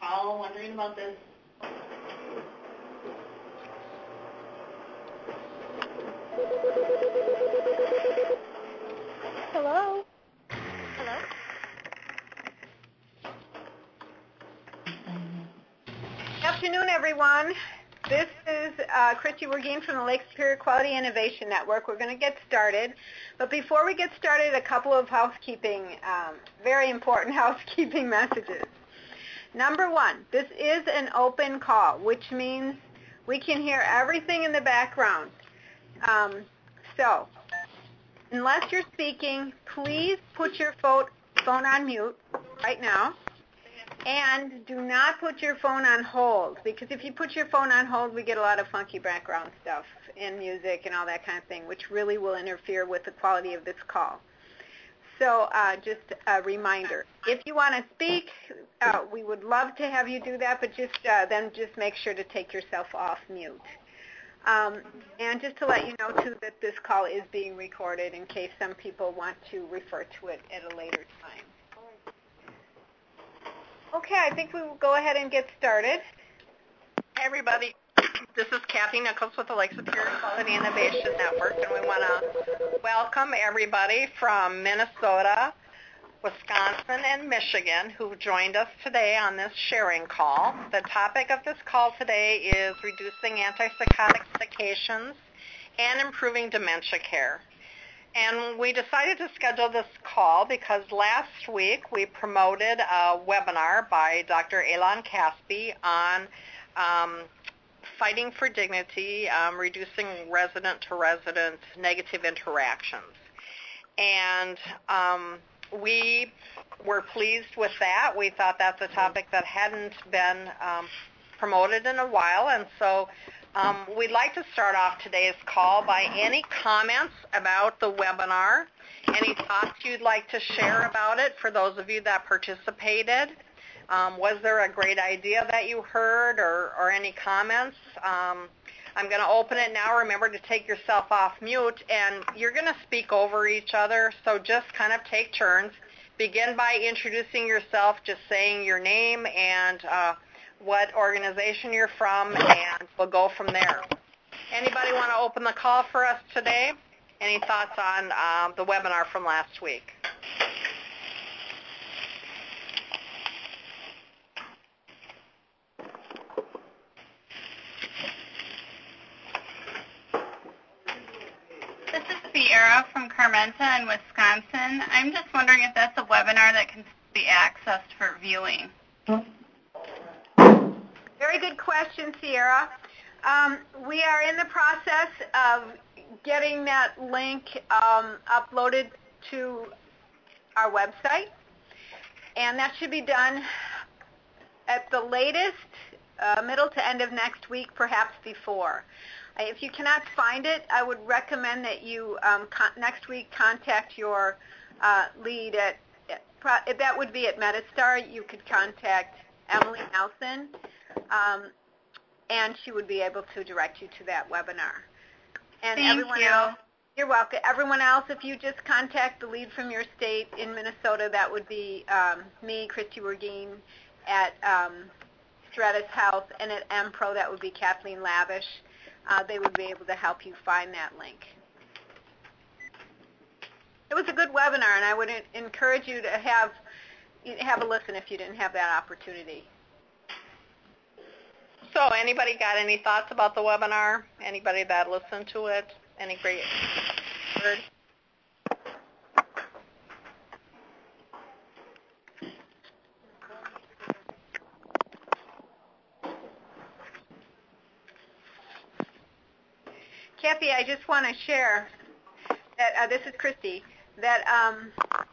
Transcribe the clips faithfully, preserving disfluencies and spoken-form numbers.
call wondering about this. Hello? Hello? Good afternoon, everyone. This is uh, Christy Wergeen from the Lake Superior Quality Innovation Network. We're going to get started. But before we get started, a couple of housekeeping, um, very important housekeeping messages. Number one, this is an open call, which means we can hear everything in the background. Um, so, unless you're speaking, please put your phone on mute right now. And do not put your phone on hold, because if you put your phone on hold, we get a lot of funky background stuff and music and all that kind of thing, which really will interfere with the quality of this call. So uh, just a reminder, if you want to speak, uh, we would love to have you do that, but just uh, then just make sure to take yourself off mute. Um, and just to let you know, too, that this call is being recorded in case some people want to refer to it at a later time. Okay, I think we will go ahead and get started. Hey everybody, this is Kathy Nichols with the Lake Superior Quality Innovation Network, and we want to welcome everybody from Minnesota, Wisconsin, and Michigan who joined us today on this sharing call. The topic of this call today is reducing antipsychotic medications and improving dementia care. And we decided to schedule this call because last week we promoted a webinar by Doctor Elan Caspi on um, fighting for dignity, um, reducing resident-to-resident negative interactions. And um, we were pleased with that. We thought that's a topic that hadn't been um, promoted in a while, and so Um, we'd like to start off today's call by any comments about the webinar, any thoughts you'd like to share about it for those of you that participated. Um, was there a great idea that you heard, or, or any comments? Um, I'm going to open it now. Remember to take yourself off mute, and you're going to speak over each other, so just kind of take turns. Begin by introducing yourself, just saying your name and uh, what organization you're from, and we'll go from there. Anybody want to open the call for us today? Any thoughts on um, the webinar from last week? This is Sierra from Carmenta in Wisconsin. I'm just wondering if that's a webinar that can be accessed for viewing. Very good question, Sierra. Um, we are in the process of getting that link um, uploaded to our website, and that should be done at the latest, uh, middle to end of next week, perhaps before. Uh, if you cannot find it, I would recommend that you um, con- next week contact your uh, lead at, at pro- that would be at Metastar. You could contact Emily Nelson. Um, and she would be able to direct you to that webinar. And Thank everyone you. else, you're welcome. Everyone else, if you just contact the lead from your state in Minnesota, that would be um, me, Christy Wergeen, at um, Stratus Health, and at M Pro, that would be Kathleen Lavish. Uh, they would be able to help you find that link. It was a good webinar, and I would encourage you to have have a listen if you didn't have that opportunity. So anybody got any thoughts about the webinar? Anybody that listened to it? Any great word? Kathy, I just want to share that uh, this is Christy. That um,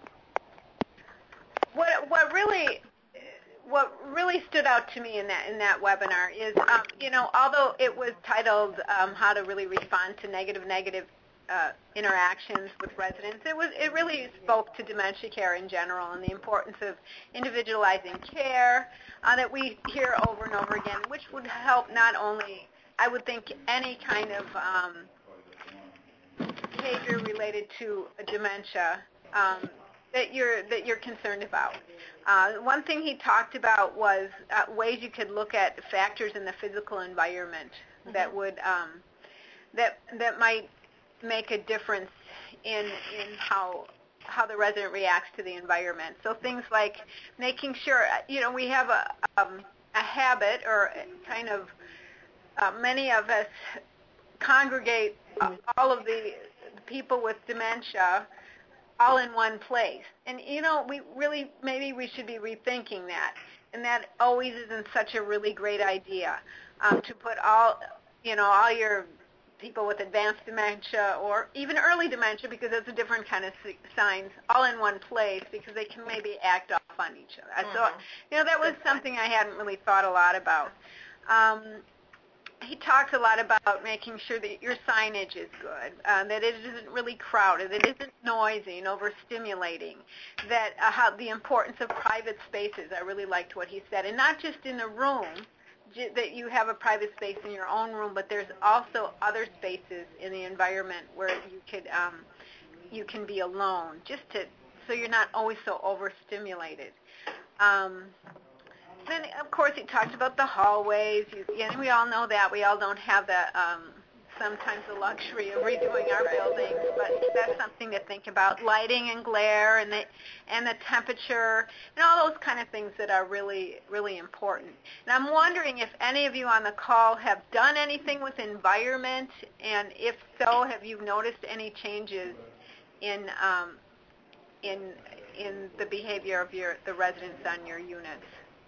what what really what really stood out to me in that in that webinar is, um, you know, although it was titled um, "How to Really Respond to Negative Negative uh, Interactions with Residents," it was it really spoke to dementia care in general and the importance of individualizing care uh, that we hear over and over again, which would help not only, I would think, any kind of um, behavior related to dementia. Um, that you're that you're concerned about. Uh, one thing he talked about was uh, ways you could look at factors in the physical environment mm-hmm. that would um, that that might make a difference in in how how the resident reacts to the environment. So things like making sure, you know, we have a um, a habit or kind of uh, many of us congregate uh, all of the, the people with dementia all in one place. And, you know, we really, maybe we should be rethinking that. And that always isn't such a really great idea, um, to put all, you know, all your people with advanced dementia or even early dementia, because it's a different kind of signs, all in one place because they can maybe act off on each other. Mm-hmm. So, you know, that was something I hadn't really thought a lot about. Um, he talks a lot about making sure that your signage is good, uh, that it isn't really crowded, that it isn't noisy and overstimulating, that uh, how the importance of private spaces. I really liked what he said, and not just in the room, that you have a private space in your own room, but there's also other spaces in the environment where you could um, you can be alone, just to so you're not always so overstimulated. Um, then, of course, he talked about the hallways. You, and we all know that. We all don't have the um, sometimes the luxury of redoing our buildings, but that's something to think about. Lighting and glare and the and the temperature and all those kind of things that are really, really important. And I'm wondering if any of you on the call have done anything with environment, and if so, have you noticed any changes in um, in in the behavior of your the residents on your units?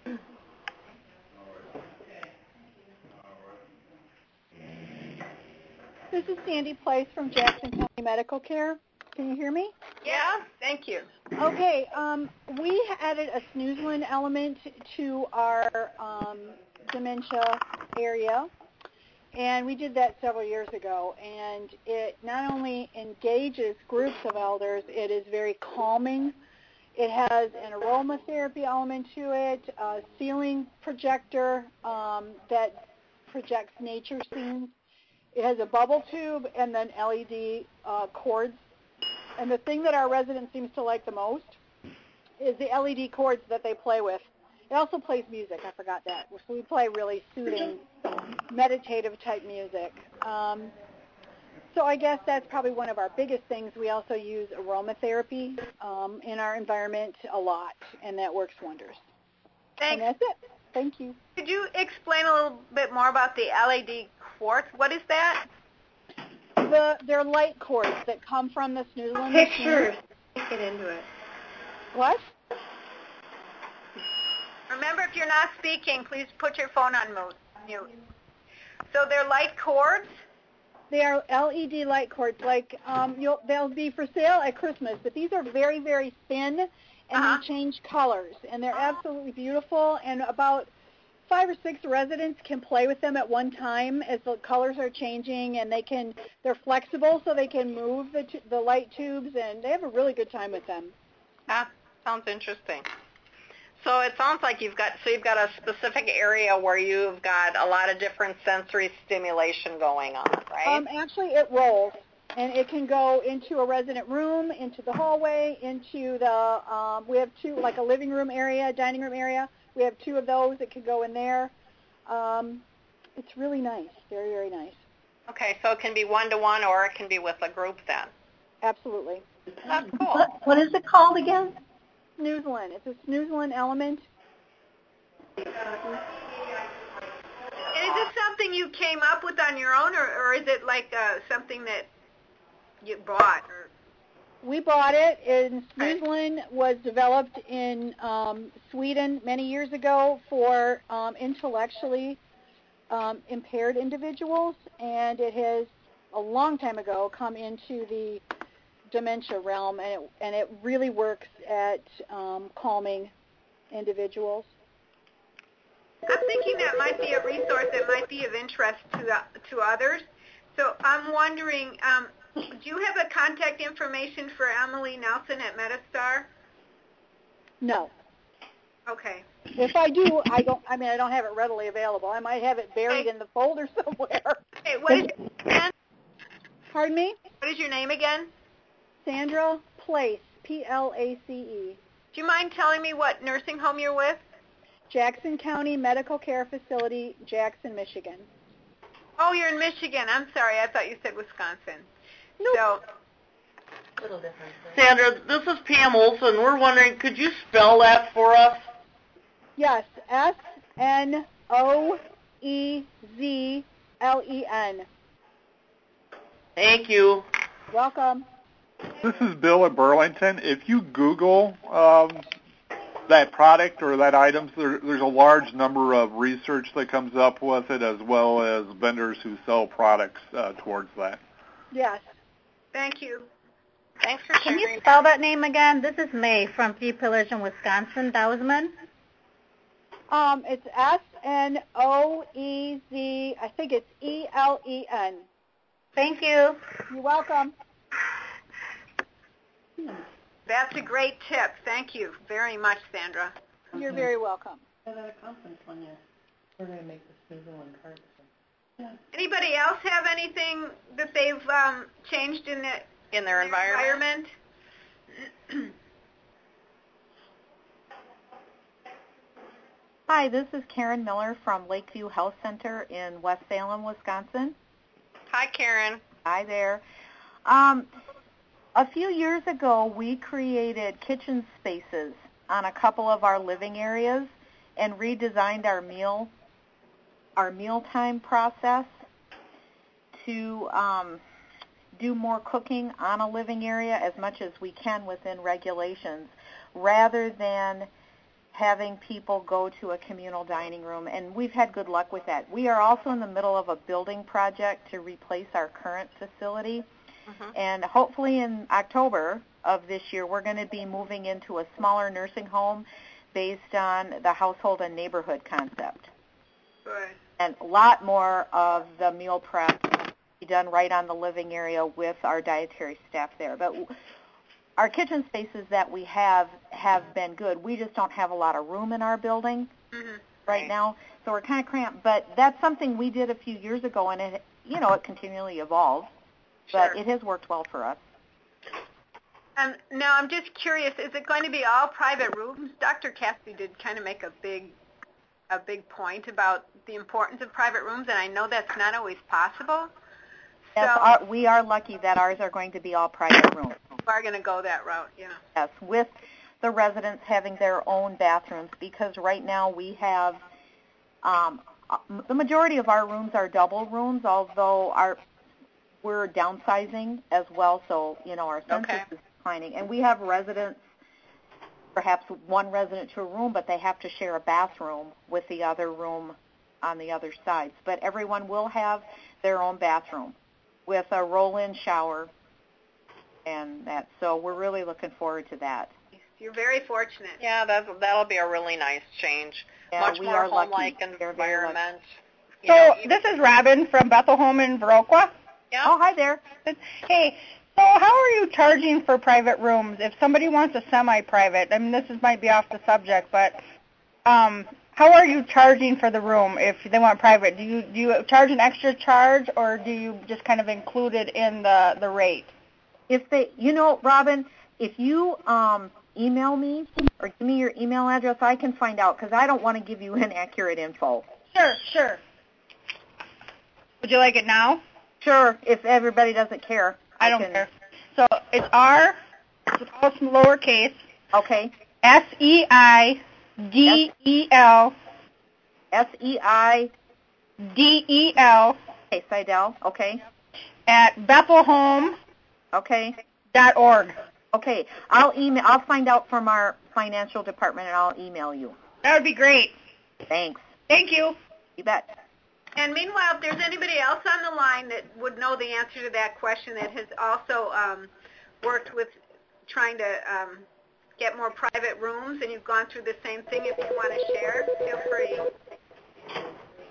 This is Sandy Place from Jackson County Medical Care. Can you hear me? Yeah, thank you. Okay, um, we added a snoozlin element to our um, dementia area, and we did that several years ago. And it not only engages groups of elders, it is very calming. It has an aromatherapy element to it, a ceiling projector um, that projects nature scenes. It has a bubble tube and then L E D uh, cords. And the thing that our residents seems to like the most is the L E D cords that they play with. It also plays music. I forgot that. So we play really soothing, meditative type music. Um, so I guess that's probably one of our biggest things. We also use aromatherapy um, in our environment a lot, and that works wonders. Thanks. And that's it. Thank you. Could you explain a little bit more about the L E D quartz? What is that? The, they're light cords that come from the snoozlin Pictures. Get into it. What? Remember, if you're not speaking, please put your phone on mute. So they're light cords? They are L E D light cords. Like um, you'll, they'll be for sale at Christmas, but these are very, very thin, and uh-huh. they change colors, and they're absolutely beautiful. And about five or six residents can play with them at one time as the colors are changing, and they can they're flexible, so they can move the t- the light tubes, and they have a really good time with them. That sounds interesting. So it sounds like you've got so you've got a specific area where you've got a lot of different sensory stimulation going on, right? Um, actually, it rolls, and it can go into a resident room, into the hallway, into the um, we have two like a living room area, dining room area. We have two of those that could go in there. Um, it's really nice, very, very nice. Okay, so it can be one-to-one or it can be with a group then? Absolutely. That's cool. What, what is it called again? Snoozlin. It's a Snoozlin element. And is this something you came up with on your own, or, or is it like uh, something that you bought? Or? We bought it, and Snoozlin was developed in um, Sweden many years ago for um, intellectually um, impaired individuals, and it has a long time ago come into the dementia realm, and it, and it really works at um, calming individuals. I'm thinking that might be a resource that might be of interest to the, to others. So I'm wondering, um, do you have a contact information for Emily Nelson at Metastar? No. Okay. If I do, I don't. I mean, I don't have it readily available. I might have it buried okay. in the folder somewhere. Okay. What is your name again? Pardon me? What is your name again? Sandra Place. P L A C E. Do you mind telling me what nursing home you're with? Jackson County Medical Care Facility, Jackson, Michigan. Oh, you're in Michigan. I'm sorry. I thought you said Wisconsin. Nope. So, Little different. Sandra, this is Pam Olson. We're wondering, could you spell that for us? Yes, S N O E Z L E N. Thank you. Welcome. This is Bill at Burlington. If you Google um, that product or that item, there, there's a large number of research that comes up with it, as well as vendors who sell products uh, towards that. Yes. thank you. Thanks for Can sharing. you spell that name again? This is May from Three Pillars in Wisconsin, Dousman. Um, it's S N O E Z, I think it's E L E N. Thank you. You're welcome. That's a great tip. Thank you very much, Sandra. You're very welcome. At a conference one year, we're going to make the Switzerland cards. Anybody else have anything that they've um, changed in the In their environment? environment? Hi, this is Karen Miller from Lakeview Health Center in West Salem, Wisconsin. Hi, Karen. Hi there. Um, a few years ago, we created kitchen spaces on a couple of our living areas and redesigned our meal, our mealtime process to um, do more cooking on a living area as much as we can within regulations, rather than having people go to a communal dining room, and we've had good luck with that. We are also in the middle of a building project to replace our current facility, Mm-hmm. and hopefully in October of this year, we're going to be moving into a smaller nursing home based on the household and neighborhood concept. Good. And a lot more of the meal prep will be done right on the living area with our dietary staff there. But our kitchen spaces that we have have been good. We just don't have a lot of room in our building Mm-hmm. right, Right. now, so we're kind of cramped. But that's something we did a few years ago, and it, you know, it continually evolves. But Sure. it has worked well for us. Um, now, I'm just curious, is it going to be all private rooms? Doctor Cassidy did kind of make a big a big point about the importance of private rooms, and I know that's not always possible. Yes, so our, we are lucky that ours are going to be all private rooms. we are going to go that route, yeah. Yes, with the residents having their own bathrooms, because right now we have um, the majority of our rooms are double rooms, although our we're downsizing as well, so you know our census Okay. is declining, and we have residents, perhaps one resident to a room, but they have to share a bathroom with the other room on the other sides. But everyone will have their own bathroom with a roll-in shower and that. So we're really looking forward to that. You're very fortunate. Yeah, that's, that'll be a really nice change. Yeah, Much we more are lucky. home-like We're very lucky. environment. You So know, even- this is Robin from Bethel Home in Viroqua. yeah. Oh, hi there. Hey, so how are you charging for private rooms? If somebody wants a semi-private, I mean, this is, might be off the subject, but um, how are you charging for the room if they want private? Do you do you charge an extra charge, or do you just kind of include it in the the rate? If they, you know, Robin, if you um, email me or give me your email address, I can find out, because I don't want to give you inaccurate info. Sure, sure. Would you like it now? Sure, if everybody doesn't care. I don't can, care. So it's R, it's all lowercase, Okay. S E I D E L S E I, D E L okay, Seidel, okay. at bethelhome Okay. dot org. Okay. I'll email, I'll find out from our financial department, and I'll email you. That would be great. Thanks. Thank you. You bet. And meanwhile, if there's anybody else on the line that would know the answer to that question that has also um, worked with trying to um, get more private rooms, and you've gone through the same thing, if you want to share, feel free.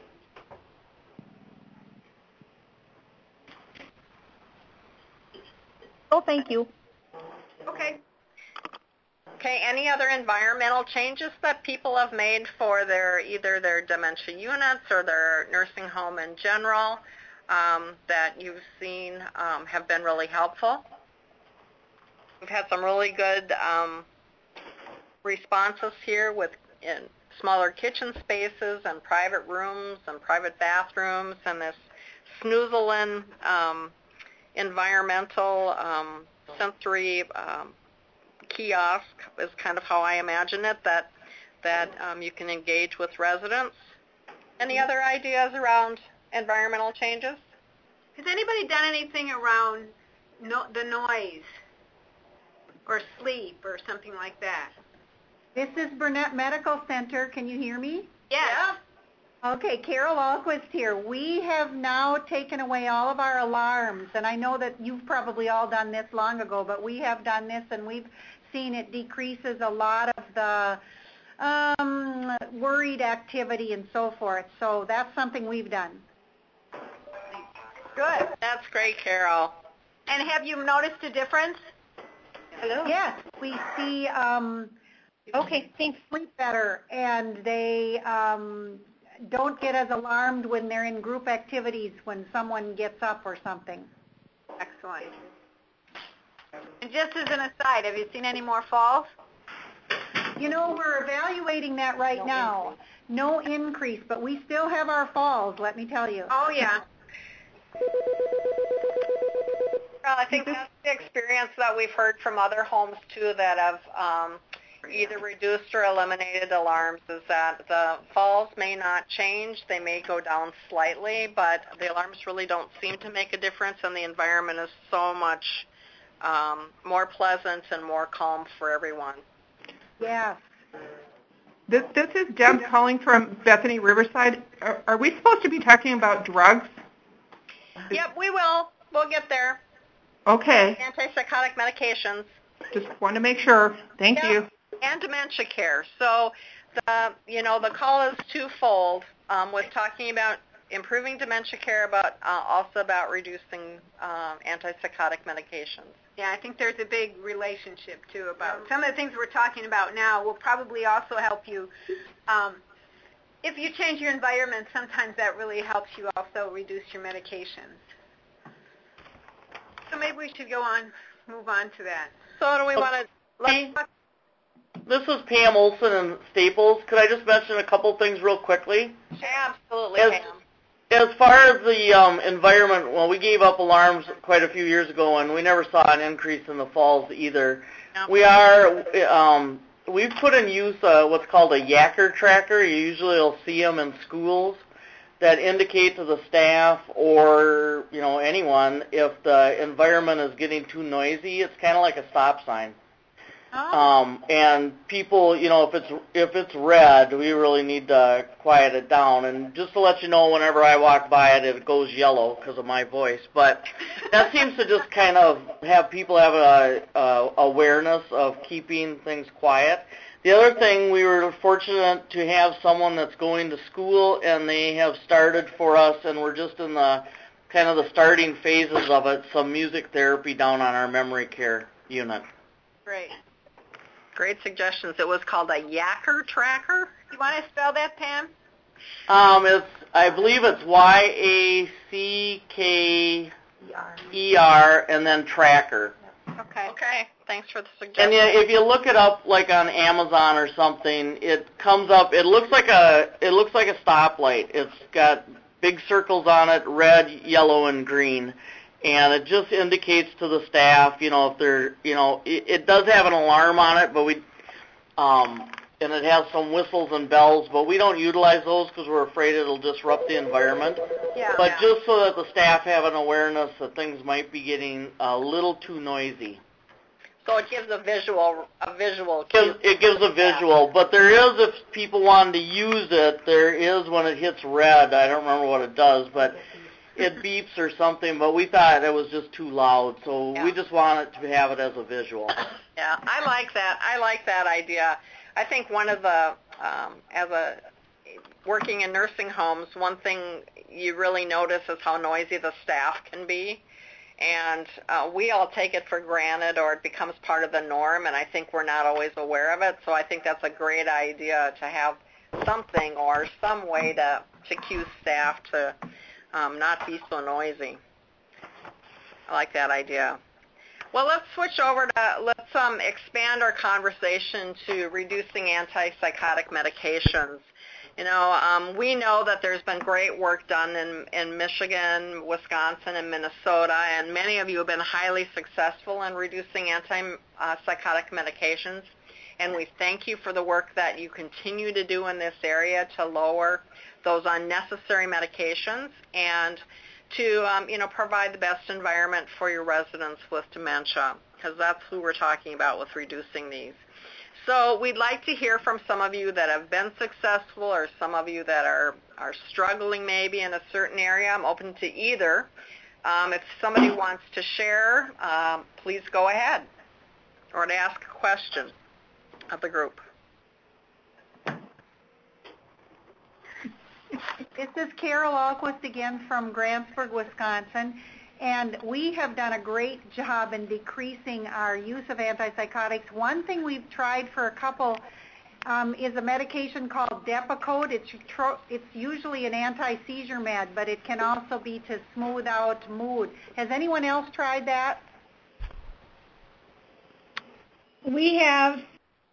Oh, thank you. Okay. Okay, any other environmental changes that people have made for their either their dementia units or their nursing home in general um, that you've seen um, have been really helpful? we've had some really good um, responses here with in smaller kitchen spaces and private rooms and private bathrooms, and this Snoozlin um, environmental um, sensory um, kiosk is kind of how I imagine it, that that um, you can engage with residents. Any other ideas around environmental changes? Has anybody done anything around no, the noise or sleep or something like that? This is Burnett Medical Center. Can you hear me? Yes. Okay, Carol Alquist here. We have now taken away all of our alarms, and I know that you've probably all done this long ago, but we have done this, and we've seen it decreases a lot of the um, worried activity and so forth. So that's something we've done. Good. That's great, Carol. And have you noticed a difference? Hello? Yes, we see um, Okay, thanks. sleep better, and they um, don't get as alarmed when they're in group activities when someone gets up or something. Excellent. And just as an aside, have you seen any more falls? You know, we're evaluating that right No now. increase. No increase, but we still have our falls, let me tell you. Oh, yeah. Well, I think that's the experience that we've heard from other homes, too, that have um, either reduced or eliminated alarms, is that the falls may not change. They may go down slightly, but the alarms really don't seem to make a difference, and the environment is so much um, more pleasant and more calm for everyone. Yeah. This, this is Deb calling from Bethany Riverside. Are, are we supposed to be talking about drugs? Yep, we will. We'll get there. Okay. Antipsychotic medications. Just want to make sure. Thank Yep. you. And dementia care. So, the you know, the call is twofold. Um, with talking about improving dementia care, but uh, also about reducing uh, antipsychotic medications. Yeah, I think there's a big relationship, too, about some of the things we're talking about now will probably also help you. Um, if you change your environment, sometimes that really helps you also reduce your medications. So maybe we should go on, move on to that. So do we want to, let's talk. This is Pam Olson in Staples. Could I just mention a couple things real quickly? Absolutely, As, Pam. as far as the um, environment, well, we gave up alarms quite a few years ago, and we never saw an increase in the falls either. No. We are, um, we've put in use uh, what's called a yacker tracker. You usually will see them in schools that indicate to the staff or, you know, anyone if the environment is getting too noisy. It's kind of like a stop sign. Oh. Um, and people, you know, if it's if it's red, we really need to quiet it down. And just to let you know, whenever I walk by it, it goes yellow because of my voice. But that seems to just kind of have people have a, a awareness of keeping things quiet. The other thing, we were fortunate to have someone that's going to school, and they have started for us, and we're just in the kind of the starting phases of it, some music therapy down on our memory care unit. Great. Great suggestions. It was called a yacker tracker. You want to spell that, Pam? Um, it's I believe it's Y A C K E R and then tracker. Okay. Okay, thanks for the And suggestion. yeah, if you look it up like on Amazon or something, it comes up. It looks like a it looks like a stoplight. It's got big circles on it, red, yellow, and green. And it just indicates to the staff, you know, if they're, you know, it, it does have an alarm on it, but we, um, and it has some whistles and bells, but we don't utilize those because we're afraid it'll disrupt the environment. Yeah. But just so that the staff have an awareness that things might be getting a little too noisy. So it gives a visual, a visual It gives, cue. it gives a visual, but there is, if people wanted to use it, there is when it hits red, I don't remember what it does, but it beeps or something, but we thought it was just too loud, so Yeah. we just wanted to have it as a visual. Yeah, I like that. I like that idea. I think one of the, um, as a working in nursing homes, one thing you really notice is how noisy the staff can be. And uh, we all take it for granted, or it becomes part of the norm, and I think we're not always aware of it. So I think that's a great idea to have something or some way to, to cue staff to um, not be so noisy. I like that idea. Well, let's switch over to, let's um, expand our conversation to reducing antipsychotic medications. You know, um, we know that there's been great work done in, in Michigan, Wisconsin, and Minnesota, and many of you have been highly successful in reducing antipsychotic medications. And we thank you for the work that you continue to do in this area to lower those unnecessary medications and to, um, you know, provide the best environment for your residents with dementia, because that's who we're talking about with reducing these. So we'd like to hear from some of you that have been successful or some of you that are, are struggling maybe in a certain area. I'm open to either. Um, if somebody wants to share, um, please go ahead, or to ask a question of the group. This is Carol Alquist again from Grantsburg, Wisconsin, and we have done a great job in decreasing our use of antipsychotics. One thing we've tried for a couple um, is a medication called Depakote. It's, tro- it's usually an anti-seizure med, but it can also be to smooth out mood. Has anyone else tried that? We have.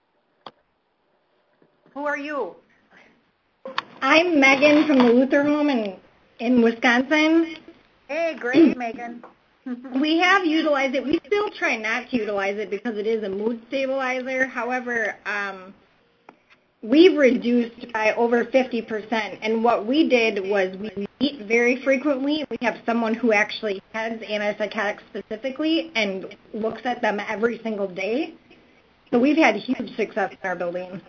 Who are you? I'm Megan from the Luther Home in, in Wisconsin. Hey, great, Megan. We have utilized it. We still try not to utilize it because it is a mood stabilizer. However, um, we've reduced by over fifty percent. And what we did was we meet very frequently. We have someone who actually has antipsychotics specifically and looks at them every single day. So we've had huge success in our building.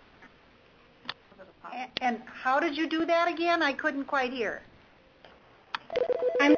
And how did you do that again? I couldn't quite hear. I'm,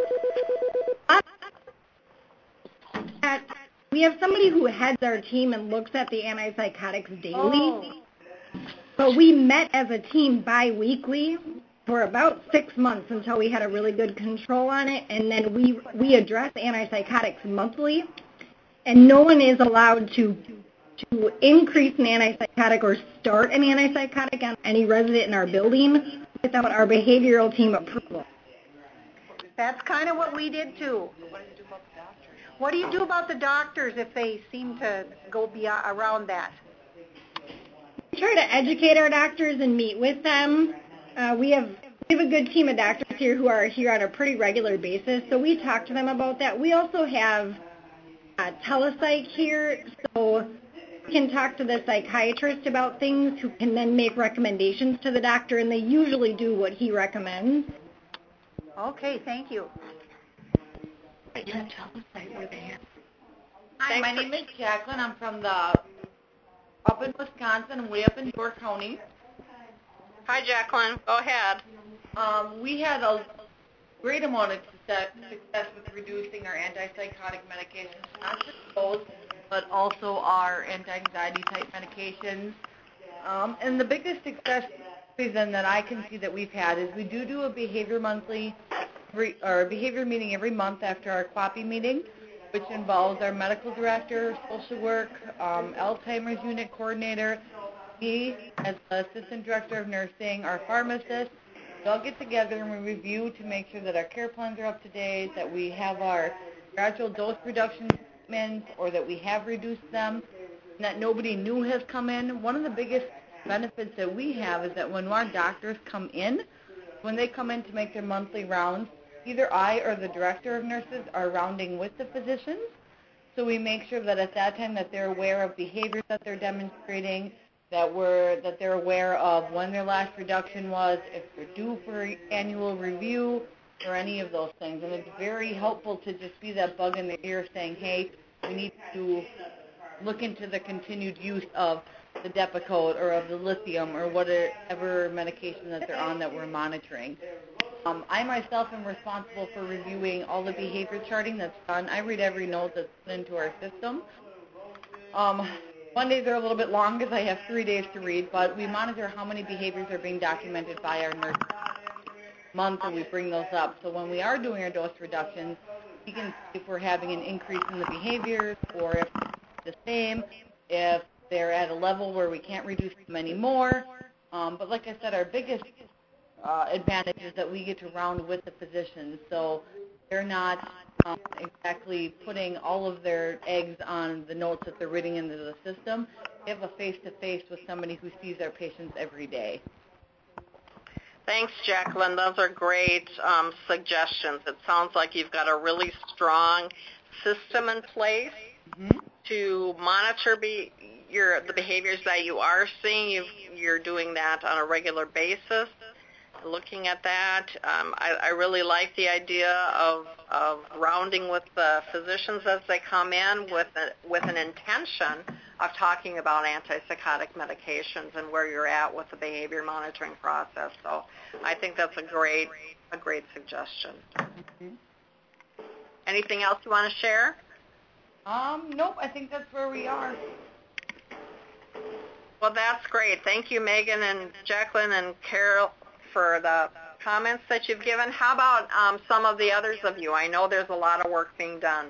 at, we have somebody who heads our team and looks at the antipsychotics daily. Oh. But we met as a team bi-weekly for about six months until we had a really good control on it. And then we, we address antipsychotics monthly. And no one is allowed to to increase an antipsychotic or start an antipsychotic on any resident in our building without our behavioral team approval. That's kind of what we did too. What do you do about the doctors if they seem to go beyond, around that? We try to educate our doctors and meet with them. Uh, we have we have a good team of doctors here who are here on a pretty regular basis, so we talk to them about that. We also have uh, telepsych here, so can talk to the psychiatrist about things who can then make recommendations to the doctor, and they usually do what he recommends. Okay, thank you. Hi, my name is Jacqueline. I'm from the up in Wisconsin, way up in York County. Hi, Jacqueline. Go ahead. Um, we had a great amount of success, success with reducing our antipsychotic medications, not just those, but also our anti-anxiety type medications. Um, and the biggest success reason that I can see that we've had is we do do a behavior monthly, re, or a behavior meeting every month after our Q A P I meeting, which involves our medical director, social work, um, Alzheimer's unit coordinator, me as the assistant director of nursing, our pharmacist. We all get together and we review to make sure that our care plans are up to date, that we have our gradual dose reduction or that we have reduced them, and that nobody new has come in. One of the biggest benefits that we have is that when our doctors come in, when they come in to make their monthly rounds, either I or the director of nurses are rounding with the physicians, so we make sure that at that time that they're aware of behaviors that they're demonstrating, that we're that they're aware of when their last reduction was, if they're due for annual review, or any of those things. And it's very helpful to just be that bug in the ear saying, hey, we need to look into the continued use of the Depakote or of the lithium or whatever medication that they're on that we're monitoring. Um, I myself am responsible for reviewing all the behavior charting that's done. I read every note that's put into our system. Um, Mondays are a little bit long because I have three days to read, but we monitor how many behaviors are being documented by our nurses month, and we bring those up. So when we are doing our dose reductions, we can see if we're having an increase in the behaviors or if it's the same, if they're at a level where we can't reduce them anymore. Um, but like I said, our biggest uh, advantage is that we get to round with the physicians. So they're not um, exactly putting all of their eggs on the notes that they're reading into the system. They have a face-to-face with somebody who sees their patients every day. Thanks, Jacqueline. Those are great um, suggestions. It sounds like you've got a really strong system in place Mm-hmm. to monitor be, your, the behaviors that you are seeing. You've, you're doing that on a regular basis. Looking at that, um, I, I really like the idea of, of rounding with the physicians as they come in with a, with an intention of talking about antipsychotic medications and where you're at with the behavior monitoring process. So I think that's a great a great suggestion. Mm-hmm. Anything else you want to share? Um, nope, I think that's where we are. Well, that's great. Thank you, Megan and Jacqueline and Carol, for the comments that you've given. How about um, some of the others of you? I know there's a lot of work being done.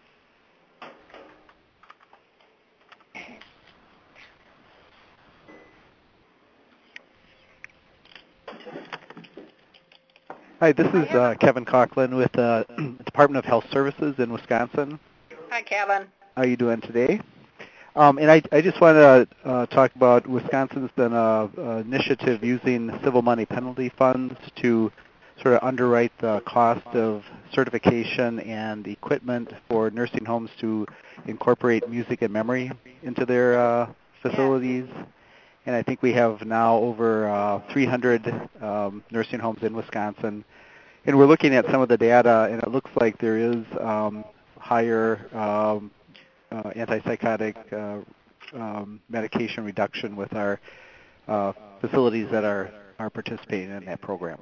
Hi, this is uh, Kevin Coughlin with uh, Department of Health Services in Wisconsin. Hi, Kevin. How are you doing today? Um, and I, I just want to uh, talk about Wisconsin's done an initiative using civil money penalty funds to sort of underwrite the cost of certification and equipment for nursing homes to incorporate music and memory into their uh, facilities. And I think we have now over uh, three hundred um, nursing homes in Wisconsin. And we're looking at some of the data, and it looks like there is um, higher um, uh, antipsychotic uh, um, medication reduction with our uh, facilities that are, are participating in that program.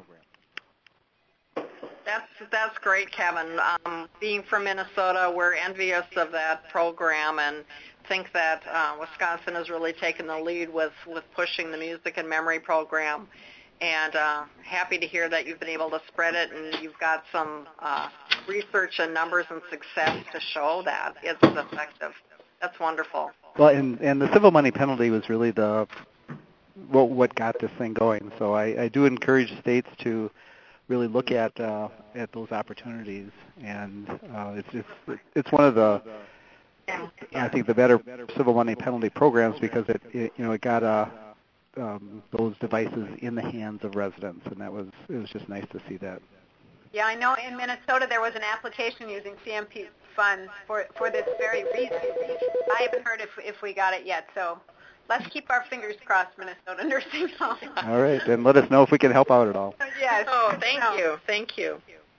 That's that's great, Kevin. Um, being from Minnesota, we're envious of that program and think that uh, Wisconsin has really taken the lead with, with pushing the music and memory program. And uh, happy to hear that you've been able to spread it and you've got some uh, research and numbers and success to show that it's effective. That's wonderful. Well, and, and the civil money penalty was really the what, what got this thing going. So I, I do encourage states to really look at uh, at those opportunities, and uh, it's, it's it's one of the I think the better civil money penalty programs because it, it you know it got uh, um, those devices in the hands of residents, and that was it was just nice to see that. Yeah, I know in Minnesota there was an application using C M P funds for for this very reason. I haven't heard if if we got it yet, so let's keep our fingers crossed, Minnesota nursing home. All right, and let us know if we can help out at all. Yes. Oh, thank you, thank you.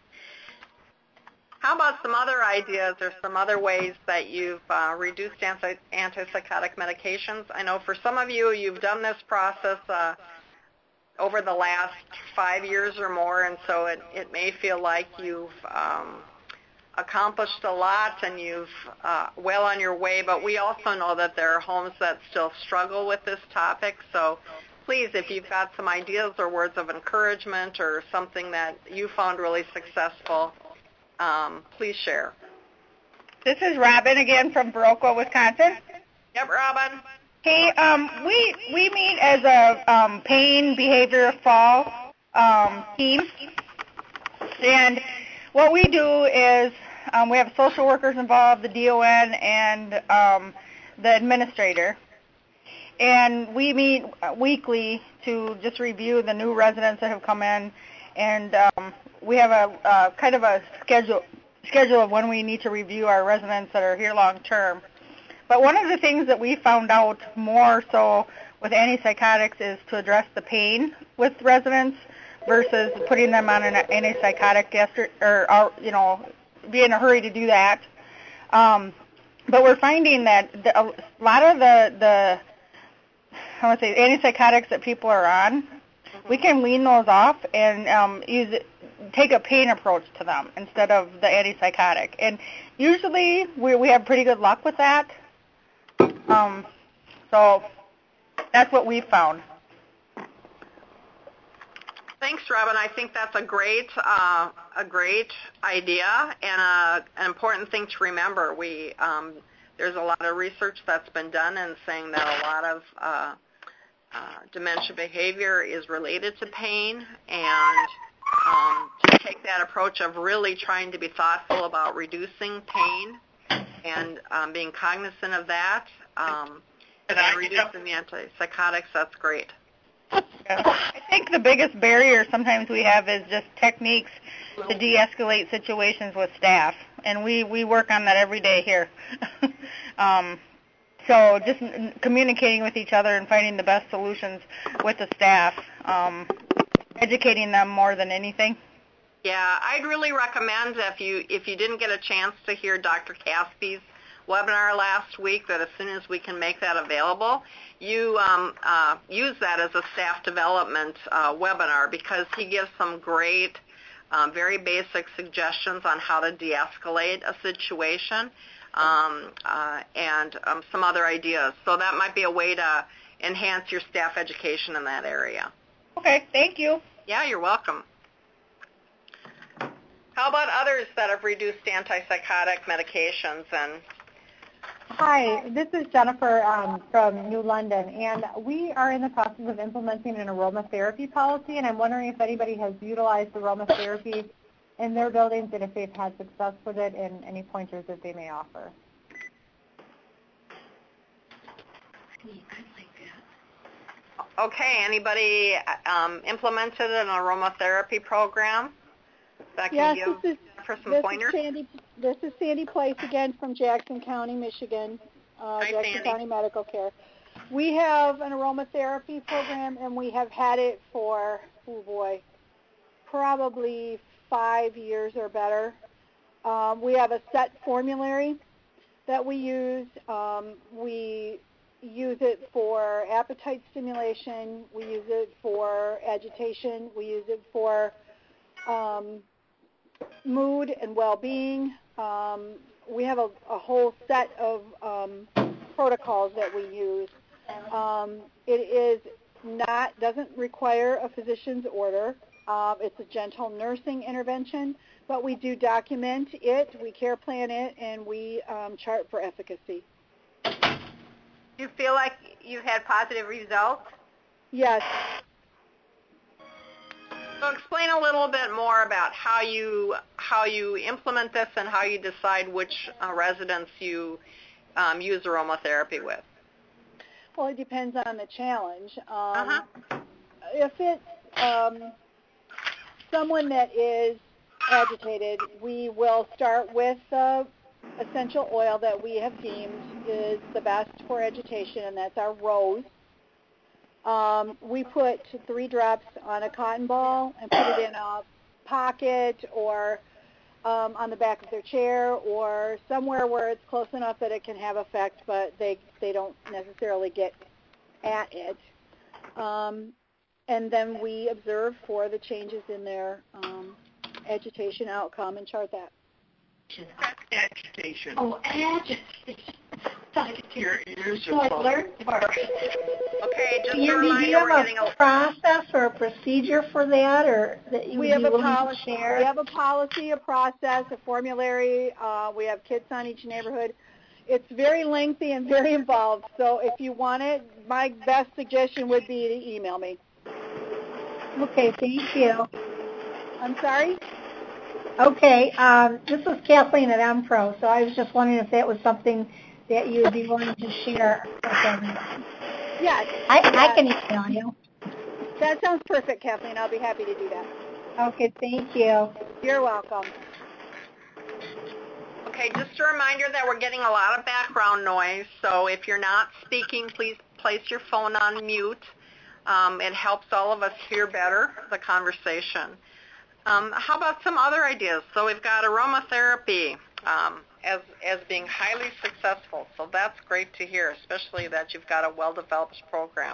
How about some other ideas or some other ways that you've uh, reduced anti- antipsychotic medications? I know for some of you, you've done this process uh, over the last five years or more, and so it, it may feel like you've um, accomplished a lot and you've uh, well on your way, but we also know that there are homes that still struggle with this topic, so please, if you've got some ideas or words of encouragement or something that you found really successful, Um, please share. This is Robin again from Baroqua, Wisconsin. Yep, Robin. Hey, um, we we meet as a um, pain behavior fall um, team, and what we do is um, we have social workers involved, the D O N, and um, the administrator, and we meet weekly to just review the new residents that have come in, and um, we have a uh, kind of a schedule schedule of when we need to review our residents that are here long term. But one of the things that we found out more so with antipsychotics is to address the pain with residents versus putting them on an antipsychotic yesterday, or, or you know, be in a hurry to do that. Um, but we're finding that the, a lot of the the I want to say antipsychotics that people are on, we can wean those off and um, use it, take a pain approach to them instead of the antipsychotic. And usually we we have pretty good luck with that. Um, so that's what we found. Thanks, Robin. I think that's a great uh, a great idea and a, an important thing to remember. We um, there's a lot of research that's been done and saying that a lot of uh, uh, dementia behavior is related to pain, and um, to take that approach of really trying to be thoughtful about reducing pain and um, being cognizant of that um, and reducing the antipsychotics. That's great. Yeah. I think the biggest barrier sometimes we have is just techniques to de-escalate situations with staff, and we, we work on that every day here. um, so just n- communicating with each other and finding the best solutions with the staff, um, educating them more than anything. Yeah, I'd really recommend if you if you didn't get a chance to hear Doctor Caspy's webinar last week, that as soon as we can make that available, you um, uh, use that as a staff development uh, webinar, because he gives some great, um, very basic suggestions on how to de-escalate a situation um, uh, and um, some other ideas. So that might be a way to enhance your staff education in that area. Okay, thank you. Yeah, you're welcome. How about others that have reduced antipsychotic medications? And Hi, this is Jennifer um, from New London, and we are in the process of implementing an aromatherapy policy, and I'm wondering if anybody has utilized aromatherapy in their buildings and if they've had success with it, and any pointers that they may offer. Okay, anybody um, implemented an aromatherapy program that can yes, give this is, for some this pointers? Is Sandy, this is Sandy Place again from Jackson County, Michigan, uh, Hi, Jackson Sandy. County Medical Care. We have an aromatherapy program, and we have had it for, oh boy, probably five years or better. Um, we have a set formulary that we use. Um, we use it for appetite stimulation. We use it for agitation. We use it for um, mood and well-being. Um, we have a, a whole set of um, protocols that we use. Um, it is not doesn't require a physician's order. Um, it's a gentle nursing intervention, but we do document it, we care plan it, and we um, chart for efficacy. Do you feel like you've had positive results? Yes. So explain a little bit more about how you how you implement this and how you decide which uh, residents you um, use aromatherapy with. Well, it depends on the challenge. Um, uh-huh. If it's um, someone that is agitated, we will start with the essential oil that we have deemed is the best for agitation, and that's our rose. Um, we put three drops on a cotton ball and put it in a pocket or um, on the back of their chair or somewhere where it's close enough that it can have effect, but they, they don't necessarily get at it. Um, and then we observe for the changes in their um, agitation outcome and chart that. Agitation. Oh, agitation. So I could Your ears so are I learned first. Okay, just Do you, a do reminder, you have we're getting a a process or a procedure for that, or that you we would have be a willing policy. to share? We have a policy, a process, a formulary. Uh, we have kits on each neighborhood. It's very lengthy and very involved. So if you want it, my best suggestion would be to email me. Okay, thank you. I'm sorry? Okay, um, this is Kathleen at M Pro, so I was just wondering if that was something that you would be willing to share with everyone. Yes. I, yes. I can email you. That sounds perfect, Kathleen. I'll be happy to do that. Okay, thank you. You're welcome. Okay, just a reminder that we're getting a lot of background noise, so if you're not speaking, please place your phone on mute. Um, it helps all of us hear better the conversation. Um, how about some other ideas? So we've got aromatherapy um, as, as being highly successful, so that's great to hear, especially that you've got a well-developed program.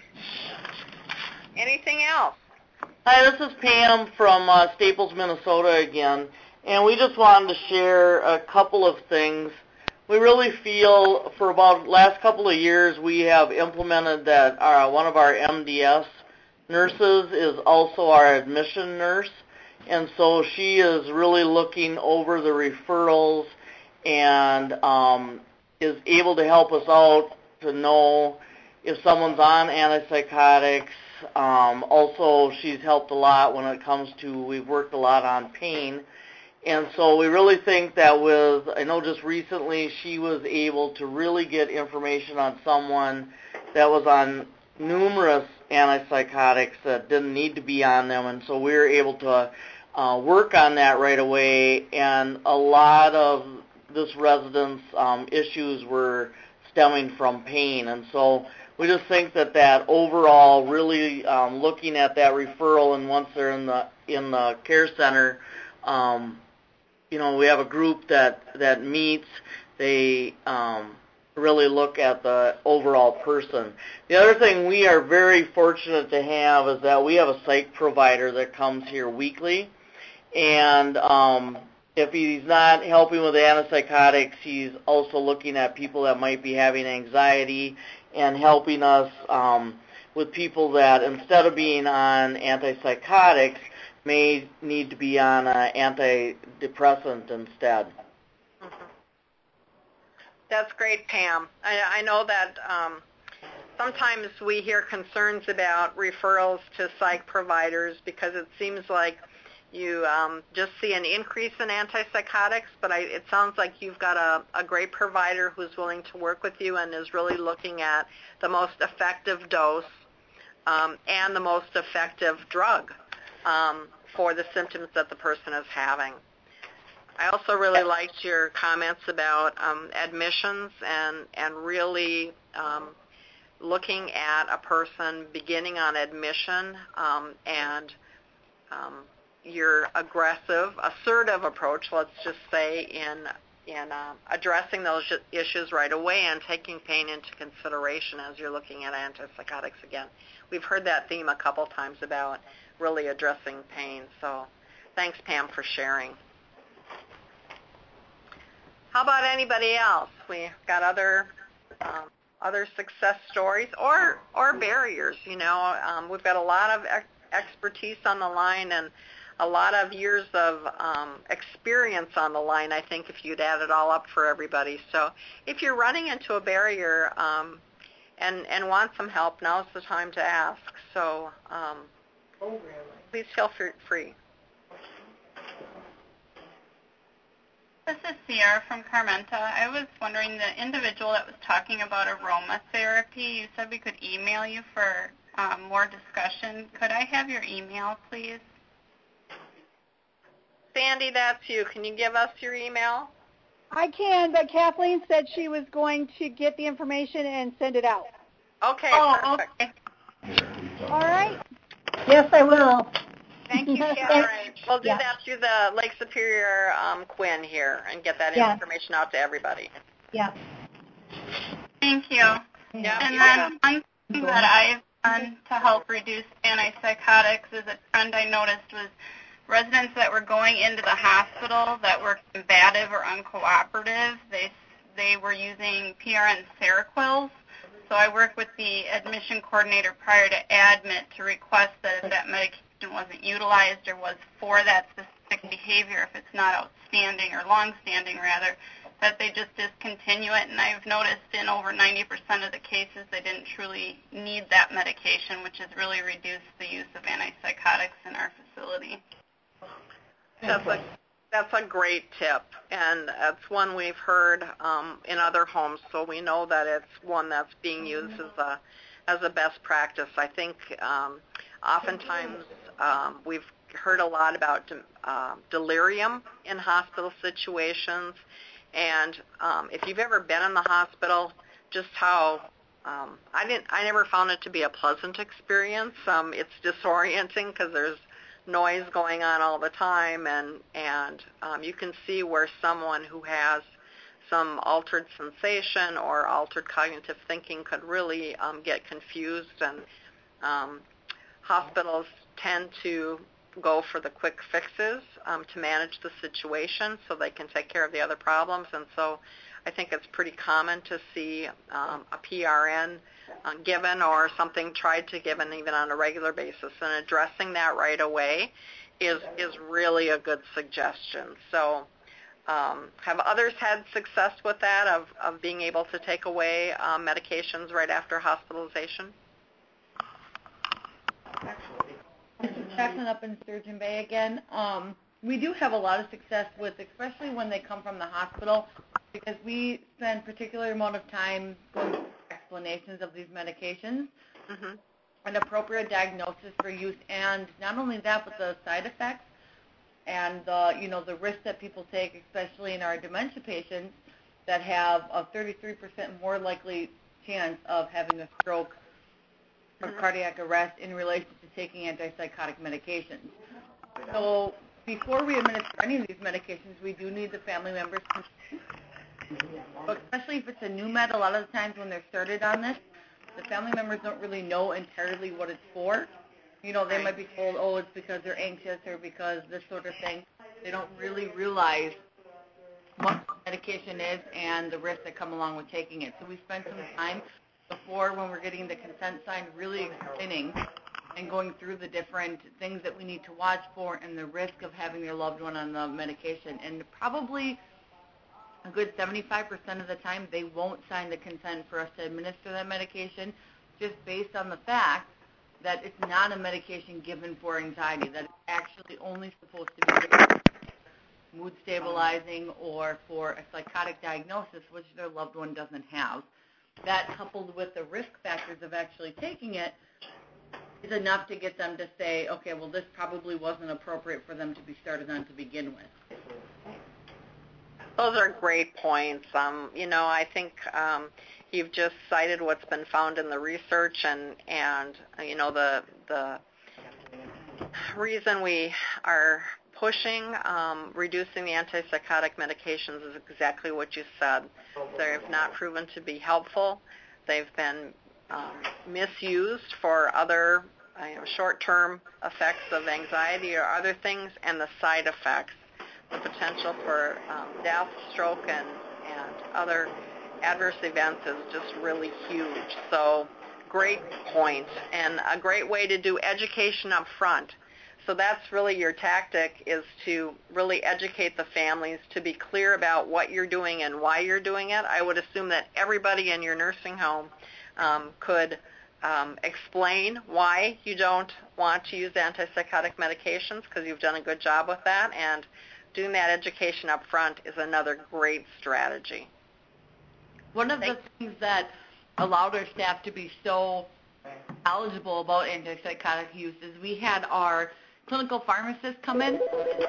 Anything else? Hi, this is Pam from uh, Staples, Minnesota again, and we just wanted to share a couple of things. We really feel for about the last couple of years we have implemented that uh, one of our M D S nurses is also our admission nurse, and so she is really looking over the referrals and um, is able to help us out to know if someone's on antipsychotics, Um, also, she's helped a lot when it comes to, we've worked a lot on pain. And so we really think that with, I know just recently she was able to really get information on someone that was on numerous antipsychotics that didn't need to be on them, and so we were able to uh, work on that right away, and a lot of this resident's um, issues were stemming from pain, and so we just think that that overall really um, looking at that referral, and once they're in the in the care center, um, you know, we have a group that, that meets, they um, really look at the overall person. The other thing we are very fortunate to have is that we have a psych provider that comes here weekly, and um, if he's not helping with the antipsychotics, he's also looking at people that might be having anxiety and helping us um, with people that instead of being on antipsychotics may need to be on an antidepressant instead. Mm-hmm. That's great, Pam. I, I know that um, sometimes we hear concerns about referrals to psych providers because it seems like you um, just see an increase in antipsychotics, but I, it sounds like you've got a, a great provider who's willing to work with you and is really looking at the most effective dose um, and the most effective drug um, for the symptoms that the person is having. I also really liked your comments about um, admissions and, and really um, looking at a person beginning on admission um, and um, your aggressive, assertive approach, let's just say, in in uh, addressing those issues right away and taking pain into consideration as you're looking at antipsychotics again. We've heard that theme a couple times about really addressing pain. So thanks, Pam, for sharing. How about anybody else? We've got other um, other success stories or or barriers. You know, um, we've got a lot of ex- expertise on the line and a lot of years of um, experience on the line, I think, if you'd add it all up for everybody. So if you're running into a barrier um, and, and want some help, now's the time to ask. So um, oh, really? Please feel free. This is Sierra from Carmenta. I was wondering, the individual that was talking about aromatherapy, you said we could email you for um, more discussion. Could I have your email, please? Sandy, that's you. Can you give us your email? I can, but Kathleen said she was going to get the information and send it out. Okay, oh, perfect. Okay. All right. Yes, I will. Thank you, Sharon. We'll do yeah. that through the Lake Superior um, Quinn here and get that yeah. information out to everybody. Yeah. Thank you. Yeah, and then one thing that I've done to help reduce antipsychotics is a trend I noticed was residents that were going into the hospital that were combative or uncooperative, they they were using P R N Seroquels. So I worked with the admission coordinator prior to admit to request that if that medication wasn't utilized or was for that specific behavior, if it's not outstanding or long-standing rather, that they just discontinue it. And I've noticed in over ninety percent of the cases they didn't truly need that medication, which has really reduced the use of antipsychotics in our facility. That's a, that's a great tip, and that's one we've heard um, in other homes, so we know that it's one that's being used as a as a best practice. I think um, oftentimes um, we've heard a lot about uh, delirium in hospital situations, and um, if you've ever been in the hospital, just how um, I didn't I never found it to be a pleasant experience. Um, it's disorienting because there's noise going on all the time, and and um, you can see where someone who has some altered sensation or altered cognitive thinking could really um, get confused, and um, hospitals tend to go for the quick fixes um, to manage the situation so they can take care of the other problems, and so I think it's pretty common to see um, a P R N uh, given or something tried to given even on a regular basis, and addressing that right away is is really a good suggestion. So um, have others had success with that, of, of being able to take away um, medications right after hospitalization? This is Jacqueline up in Sturgeon Bay again. Um, we do have a lot of success with, especially when they come from the hospital, because we spend particular amount of time going through explanations of these medications, Mm-hmm. an appropriate diagnosis for use, and not only that, but the side effects and the, you know, the risk that people take, especially in our dementia patients that have a thirty-three percent more likely chance of having a stroke or Mm-hmm. cardiac arrest in relation to taking antipsychotic medications. So before we administer any of these medications, we do need the family members consent. But especially if it's a new med, a lot of the times when they're started on this, the family members don't really know entirely what it's for. You know, they might be told, oh, it's because they're anxious or because this sort of thing. They don't really realize what medication is and the risks that come along with taking it. So we spend some time before, when we're getting the consent signed, really explaining and going through the different things that we need to watch for and the risk of having your loved one on the medication. And probably a good seventy-five percent of the time, they won't sign the consent for us to administer that medication, just based on the fact that it's not a medication given for anxiety, that it's actually only supposed to be given for mood stabilizing or for a psychotic diagnosis, which their loved one doesn't have. That, coupled with the risk factors of actually taking it, is enough to get them to say, okay, well, this probably wasn't appropriate for them to be started on to begin with. Those are great points. Um, you know, I think um, you've just cited what's been found in the research, and and you know the the reason we are pushing um, reducing the antipsychotic medications is exactly what you said. They've not proven to be helpful. They've been um, misused for other uh, you know, short-term effects of anxiety or other things, and the side effects, the potential for um, death, stroke, and, and other adverse events is just really huge. So great point, and a great way to do education up front. So that's really your tactic, is to really educate the families, to be clear about what you're doing and why you're doing it. I would assume that everybody in your nursing home um, could um, explain why you don't want to use antipsychotic medications, because you've done a good job with that, and doing that education up front is another great strategy. One of the things that allowed our staff to be so knowledgeable about antipsychotic use is we had our clinical pharmacist come in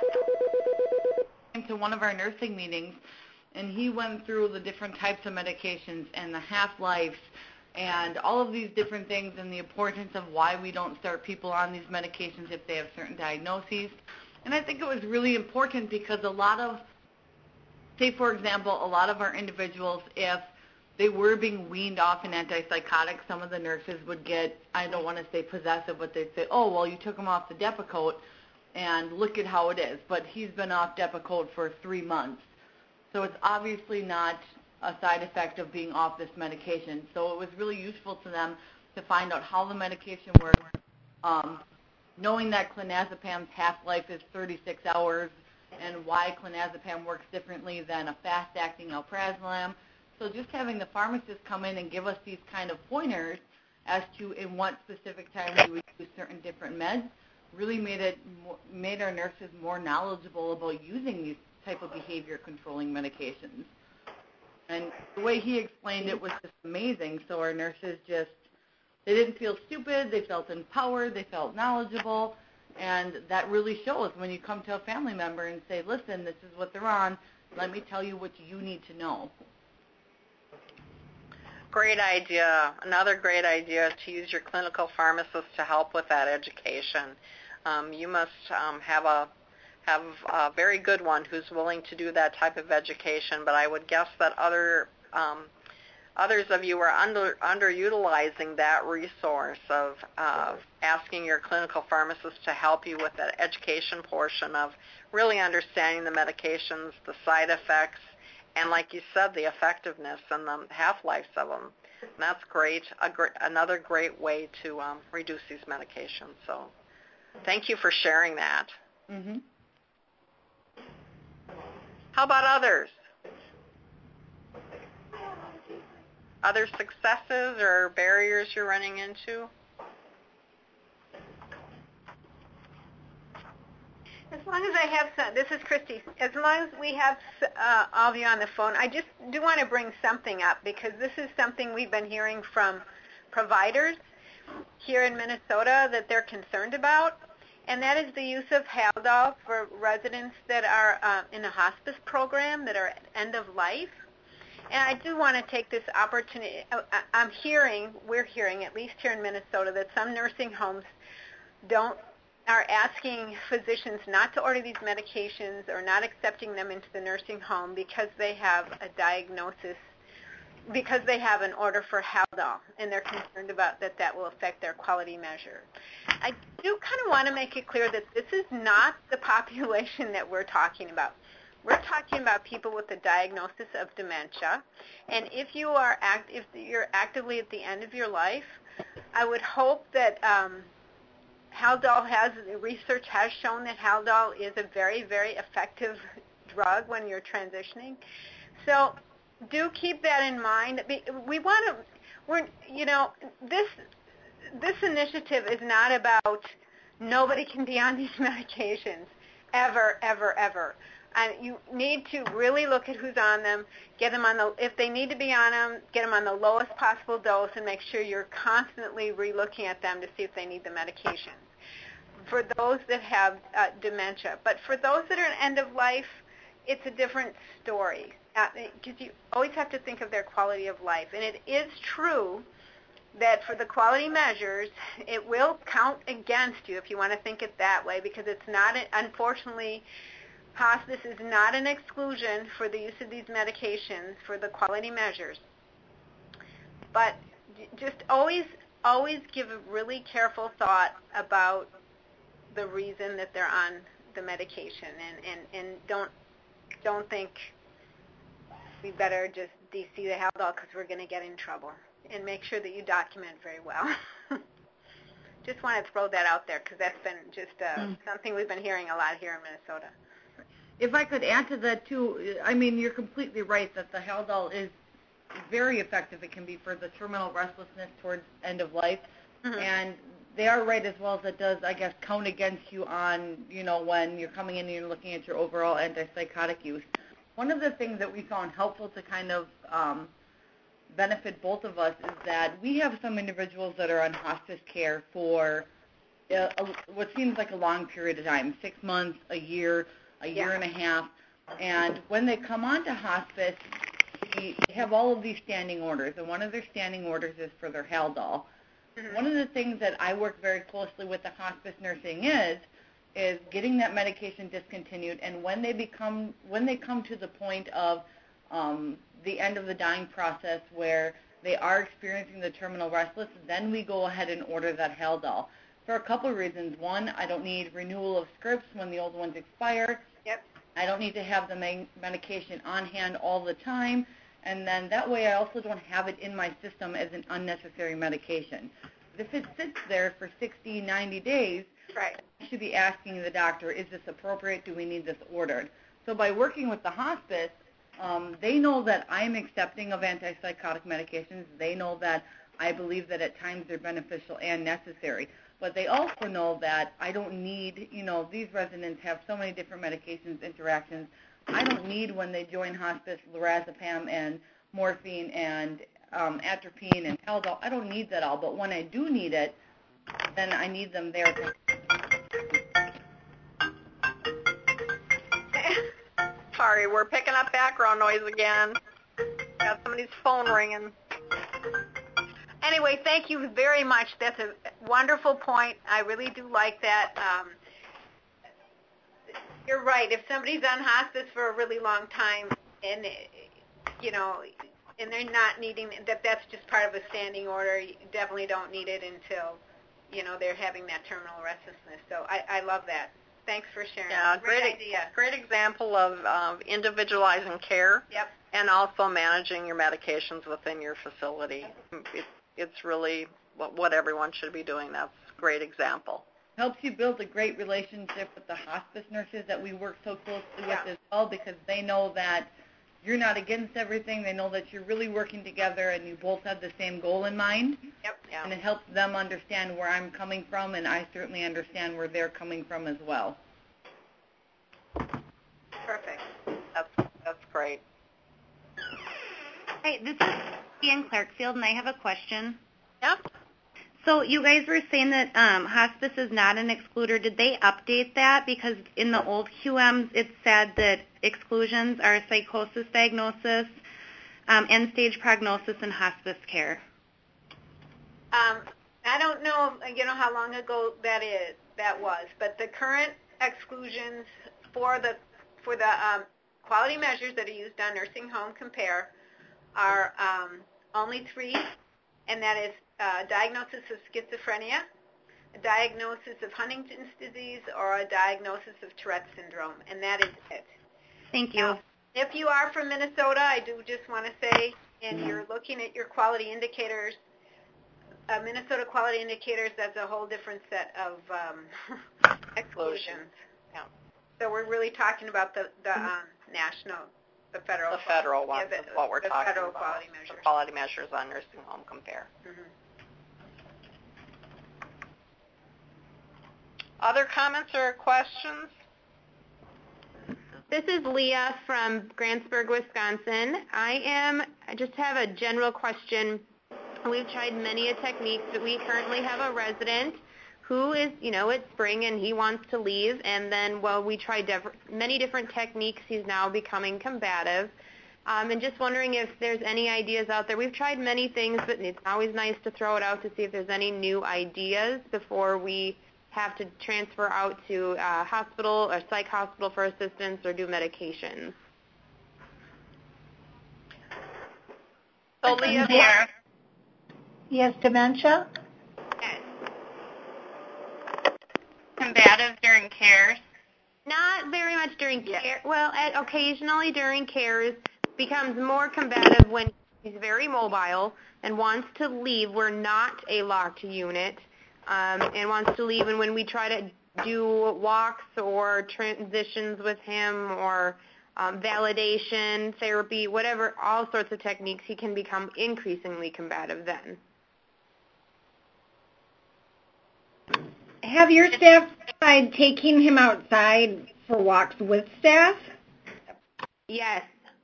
to one of our nursing meetings, and he went through the different types of medications and the half-lives and all of these different things, and the importance of why we don't start people on these medications if they have certain diagnoses. And I think it was really important because a lot of, say for example, a lot of our individuals, if they were being weaned off an antipsychotic, some of the nurses would get, I don't want to say possessive, but they'd say, oh, well, you took him off the Depakote, and look at how it is. But he's been off Depakote for three months. So it's obviously not a side effect of being off this medication. So it was really useful to them to find out how the medication works, um, knowing that clonazepam's half-life is thirty-six hours, and why clonazepam works differently than a fast-acting alprazolam. So just having the pharmacist come in and give us these kind of pointers as to in what specific time we would use certain different meds really made it more, made our nurses more knowledgeable about using these type of behavior controlling medications. And the way he explained it was just amazing. So our nurses just, they didn't feel stupid, they felt empowered, they felt knowledgeable, and that really shows when you come to a family member and say, listen, this is what they're on, let me tell you what you need to know. Great idea. Another great idea to use your clinical pharmacist to help with that education. Um, you must um, have a have a very good one who's willing to do that type of education, but I would guess that other um, others of you are under, underutilizing that resource of uh, asking your clinical pharmacist to help you with that education portion of really understanding the medications, the side effects, and like you said, the effectiveness and the half-lives of them. And that's great, a gr- another great way to um, reduce these medications. So thank you for sharing that. Mm-hmm. How about others? Other successes or barriers you're running into? As long as I have some, this is Christy, as long as we have uh, all of you on the phone, I just do want to bring something up because this is something we've been hearing from providers here in Minnesota that they're concerned about, and that is the use of Haldol for residents that are uh, in a hospice program that are at end of life. And I do want to take this opportunity, I'm hearing, we're hearing, at least here in Minnesota, that some nursing homes don't are asking physicians not to order these medications or not accepting them into the nursing home because they have a diagnosis, because they have an order for Haldol, and they're concerned about that that will affect their quality measure. I do kind of want to make it clear that this is not the population that we're talking about. We're talking about people with a diagnosis of dementia, and if you are act, if you're actively at the end of your life, I would hope that um, Haldol has, research has shown that Haldol is a very, very effective drug when you're transitioning. So do keep that in mind. We want to, we're, you know, this this initiative is not about nobody can be on these medications ever, ever, ever. And you need to really look at who's on them, get them on the, if they need to be on them, get them on the lowest possible dose and make sure you're constantly re-looking at them to see if they need the medication. For those that have uh, dementia. But for those that are in end of life, it's a different story. Because uh, you always have to think of their quality of life. And it is true that for the quality measures, it will count against you if you want to think it that way, because it's not, unfortunately, hospice is not an exclusion for the use of these medications for the quality measures. But just always, always give a really careful thought about the reason that they're on the medication, and, and, and don't don't think we better just D C the Haldol because we're going to get in trouble. And make sure that you document very well. Just want to throw that out there because that's been just uh, mm. something we've been hearing a lot here in Minnesota. If I could add to that too, I mean, you're completely right that the Haldol is very effective. It can be for the terminal restlessness towards end of life, mm-hmm. and they are right as well as it does, I guess, count against you on, you know, when you're coming in and you're looking at your overall antipsychotic use. One of the things that we found helpful to kind of um, benefit both of us is that we have some individuals that are on hospice care for a, a, what seems like a long period of time, six months, a year, a year yeah. and a half, and when they come onto hospice, we have all of these standing orders, and one of their standing orders is for their Haldol. Mm-hmm. One of the things that I work very closely with the hospice nursing is, is getting that medication discontinued, and when they become, when they come to the point of um, the end of the dying process where they are experiencing the terminal restless, then we go ahead and order that Haldol. For a couple of reasons. One, I don't need renewal of scripts when the old ones expire. Yep. I don't need to have the me- medication on hand all the time. And then that way I also don't have it in my system as an unnecessary medication. If it sits there for sixty, ninety days, right. I should be asking the doctor, is this appropriate? Do we need this ordered? So by working with the hospice, um, they know that I'm accepting of antipsychotic medications. They know that I believe that at times they're beneficial and necessary. But they also know that I don't need, you know, these residents have so many different medications, interactions. I don't need, when they join hospice, lorazepam and morphine and um, atropine and Haldol. I don't need that all. But when I do need it, then I need them there. To Sorry, we're picking up background noise again. Got somebody's phone ringing. Anyway, thank you very much. That's a wonderful point. I really do like that. Um, you're right. If somebody's on hospice for a really long time, and you know, and they're not needing that, that's just part of a standing order. You definitely don't need it until, you know, they're having that terminal restlessness. So I, I love that. Thanks for sharing. Yeah, great, great idea. Great example of um, individualizing care. Yep. And also managing your medications within your facility. It, it's really what, what everyone should be doing. That's a great example. Helps you build a great relationship with the hospice nurses that we work so closely yeah. with as well, because they know that you're not against everything. They know that you're really working together and you both have the same goal in mind. Yep. Yeah. And it helps them understand where I'm coming from, and I certainly understand where they're coming from as well. great. Hi, this is Ian Clarkfield, and I have a question. Yep. So you guys were saying that um, hospice is not an excluder. Did they update that? Because in the old Q Ms, it said that exclusions are psychosis diagnosis, um, end-stage prognosis, and hospice care. Um, I don't know, you know, how long ago that is, that was, but the current exclusions for the for the um, quality measures that are used on Nursing Home Compare are um, only three, and that is a diagnosis of schizophrenia, a diagnosis of Huntington's disease, or a diagnosis of Tourette syndrome, and that is it. Thank you. Now, if you are from Minnesota, I do just want to say, and you're looking at your quality indicators, uh, Minnesota quality indicators, that's a whole different set of um, exclusions. Yeah. So we're really talking about the, the um, national, the federal. The federal ones yeah, is what we're the talking federal about. quality measures. The quality measures on Nursing Home Compare. Mm-hmm. Other comments or questions? This is Leah from Grantsburg, Wisconsin. I am, I just have a general question. We've tried many a techniques, but we currently have a resident who is, you know, it's spring and he wants to leave, and then, well, we tried diff- many different techniques. He's now becoming combative. Um, and just wondering if there's any ideas out there. We've tried many things, but it's always nice to throw it out to see if there's any new ideas before we have to transfer out to a hospital or psych hospital for assistance or do medications. So, Leah, Yes. Yes, dementia? Yes. Combative during cares? Not very much during care. Well, at, occasionally during cares, becomes more combative when he's very mobile and wants to leave. We're not a locked unit. Um, and wants to leave, and when we try to do walks or transitions with him or um, validation, therapy, whatever, all sorts of techniques, he can become increasingly combative then. Have your staff tried taking him outside for walks with staff? Yes.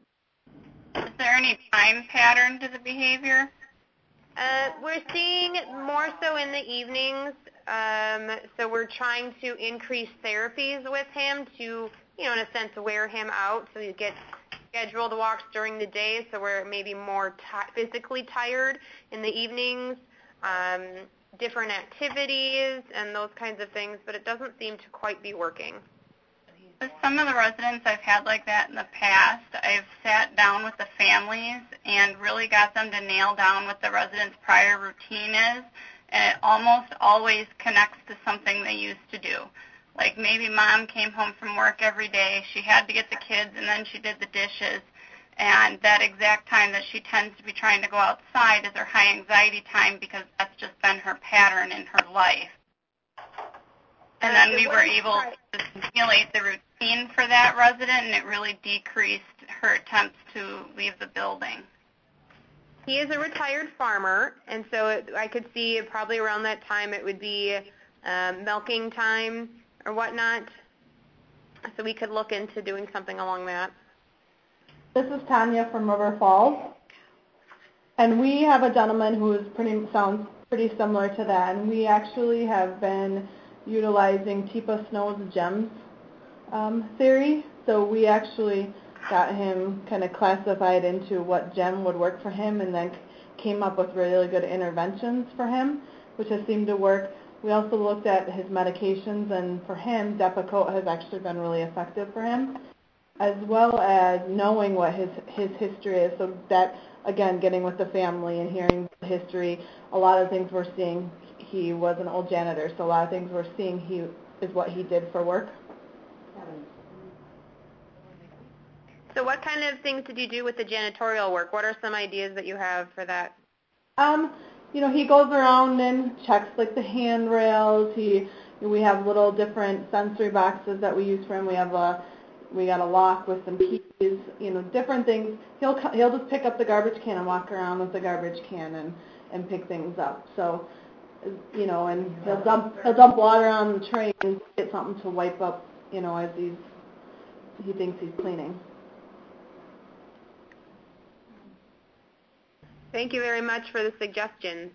Is there any time pattern to the behavior? Uh, we're seeing more so in the evenings, um, so we're trying to increase therapies with him to, you know, in a sense, wear him out so he gets scheduled walks during the day, so we're maybe more t- physically tired in the evenings, um, different activities and those kinds of things, but it doesn't seem to quite be working. With some of the residents I've had like that in the past, I've sat down with the families and really got them to nail down what the residents' prior routine is, and it almost always connects to something they used to do. Like maybe mom came home from work every day, she had to get the kids, and then she did the dishes, and that exact time that she tends to be trying to go outside is her high anxiety time because that's just been her pattern in her life. And then we were able to simulate the routine for that resident, and it really decreased her attempts to leave the building. He is a retired farmer, and so it, I could see probably around that time it would be um, milking time or whatnot, so we could look into doing something along that. This is Tanya from River Falls, and we have a gentleman who is pretty sounds pretty similar to that, and we actually have been utilizing Teepa Snow's GEMS um, theory. So we actually got him kind of classified into what GEM would work for him, and then came up with really good interventions for him, which has seemed to work. We also looked at his medications, and for him, Depakote has actually been really effective for him, as well as knowing what his, his history is. So that, again, getting with the family and hearing the history, a lot of things we're seeing, he was an old janitor, so a lot of things we're seeing he is what he did for work. So what kind of things did you do with the janitorial work? What are some ideas that you have for that? Um, you know, he goes around and checks like the handrails. He, we have little different sensory boxes that we use for him. We have a, we got a lock with some keys. You know, different things. He'll he'll just pick up the garbage can and walk around with the garbage can and and pick things up. So, you know, and he'll dump he'll dump water on the tray and get something to wipe up. You know, as he's he thinks he's cleaning. Thank you very much for the suggestions.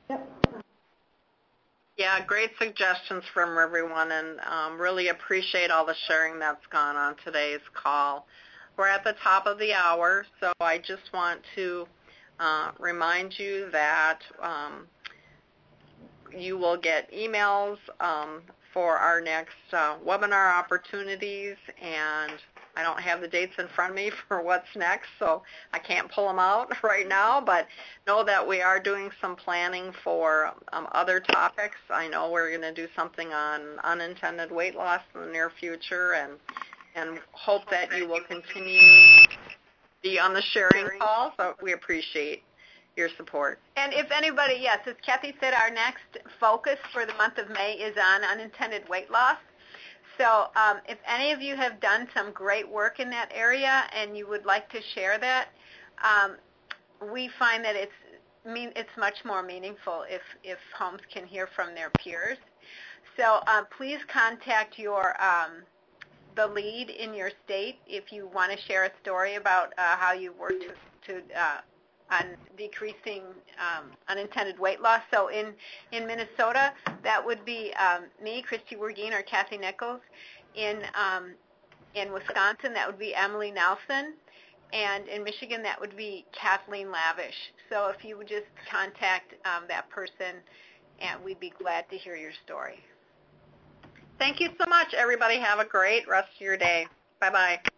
Yeah, great suggestions from everyone, and um, really appreciate all the sharing that's gone on today's call. We're at the top of the hour, so I just want to uh, remind you that um, you will get emails um, for our next uh, webinar opportunities, and I don't have the dates in front of me for what's next, so I can't pull them out right now, but know that we are doing some planning for um, other topics. I know we're going to do something on unintended weight loss in the near future, and and hope that you will continue to be on the sharing call, so we appreciate your support. And if anybody, yes, as Kathy said, our next focus for the month of May is on unintended weight loss. So um, if any of you have done some great work in that area and you would like to share that, um, we find that it's mean it's much more meaningful if, if homes can hear from their peers. So uh, please contact your um, the lead in your state if you want to share a story about uh, how you work to, to uh, on decreasing um, unintended weight loss. So in, in Minnesota, that would be um, me, Christy Wergeen, or Kathy Nichols. In, um, in Wisconsin, that would be Emily Nelson. And in Michigan, that would be Kathleen Lavish. So if you would just contact um, that person, and we'd be glad to hear your story. Thank you so much, everybody. Have a great rest of your day. Bye-bye.